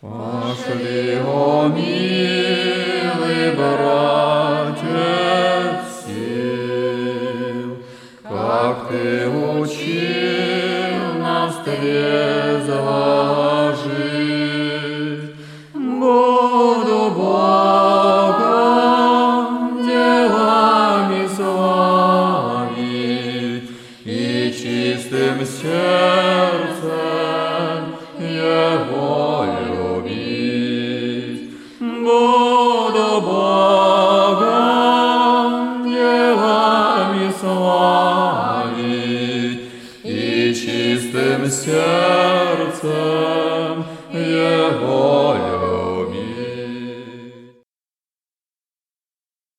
Пошли, о милый братец сил, как ты учил нас трезво жить. Буду Бога делами славить и чистым сердцем Его любить. Буду Бога делами славить и чистым сердцем Его любить.